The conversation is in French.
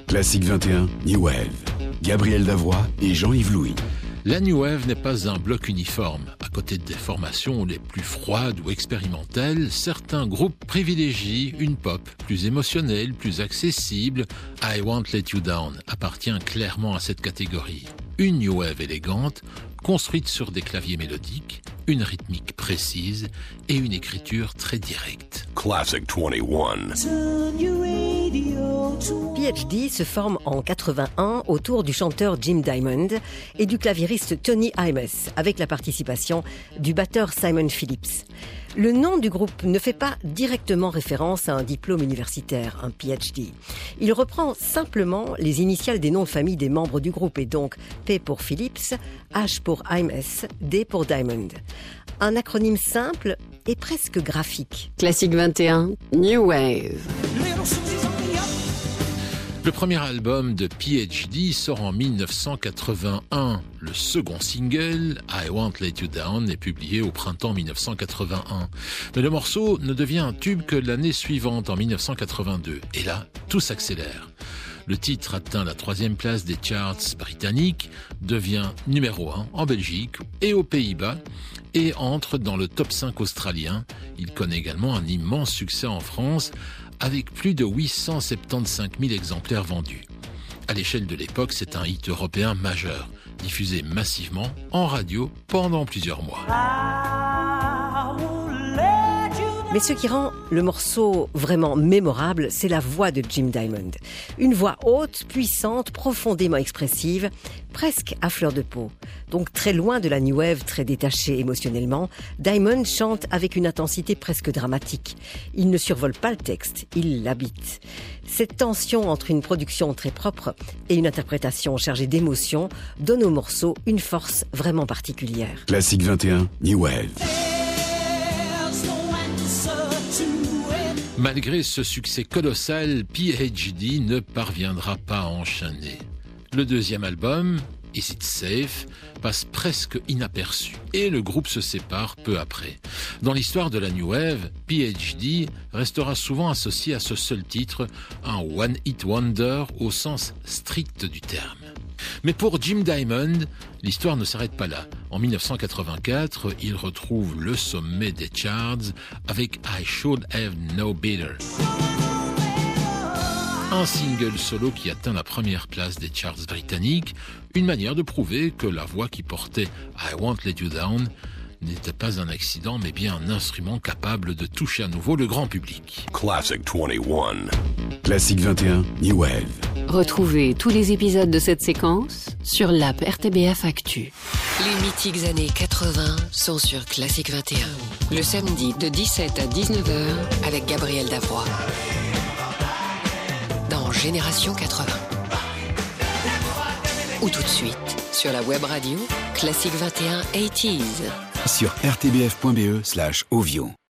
Classique 21, New Wave. Gabriel Davoie et Jean-Yves Louis. La New Wave n'est pas un bloc uniforme. À côté des formations les plus froides ou expérimentales, certains groupes privilégient une pop plus émotionnelle, plus accessible. I Won't Let You Down appartient clairement à cette catégorie. Une New Wave élégante, construite sur des claviers mélodiques, une rythmique précise et une écriture très directe. Classic 21. PhD se forme en 81 autour du chanteur Jim Diamond et du claviériste Tony Imes, avec la participation du batteur Simon Phillips. Le nom du groupe ne fait pas directement référence à un diplôme universitaire, un PhD. Il reprend simplement les initiales des noms de famille des membres du groupe, et donc P pour Phillips, H pour Imes, D pour Diamond. Un acronyme simple et presque graphique. Classique 21, New Wave. Le premier album de PhD sort en 1981. Le second single, I Won't Let You Down, est publié au printemps 1981. Mais le morceau ne devient un tube que l'année suivante, en 1982. Et là, tout s'accélère. Le titre atteint la 3e place des charts britanniques, devient numéro 1 en Belgique et aux Pays-Bas et entre dans le top 5 australien. Il connaît également un immense succès en France avec plus de 875 000 exemplaires vendus. À l'échelle de l'époque, c'est un hit européen majeur, diffusé massivement en radio pendant plusieurs mois. Mais ce qui rend le morceau vraiment mémorable, c'est la voix de Jim Diamond. Une voix haute, puissante, profondément expressive, presque à fleur de peau. Donc très loin de la New Wave, très détachée émotionnellement, Diamond chante avec une intensité presque dramatique. Il ne survole pas le texte, il l'habite. Cette tension entre une production très propre et une interprétation chargée d'émotion donne au morceau une force vraiment particulière. Classique 21, New Wave. Malgré ce succès colossal, PhD ne parviendra pas à enchaîner. Le deuxième album, Is It Safe, passe presque inaperçu et le groupe se sépare peu après. Dans l'histoire de la New Wave, PhD restera souvent associé à ce seul titre, un one-hit wonder au sens strict du terme. Mais pour Jim Diamond, l'histoire ne s'arrête pas là. En 1984, il retrouve le sommet des charts avec I Should Have Known Better. Un single solo qui atteint la première place des charts britanniques, une manière de prouver que la voix qui portait I Won't Let You Down n'était pas un accident, mais bien un instrument capable de toucher à nouveau le grand public. Classic 21. Classique 21, New Wave. Retrouvez tous les épisodes de cette séquence sur l'app RTBF Actu. Les mythiques années 80 sont sur Classique 21. Le samedi de 17 à 19h avec Gabriel Davoie. Dans Génération 80. Ou tout de suite sur la web radio Classique 21 80s. Sur rtbf.be/ovio.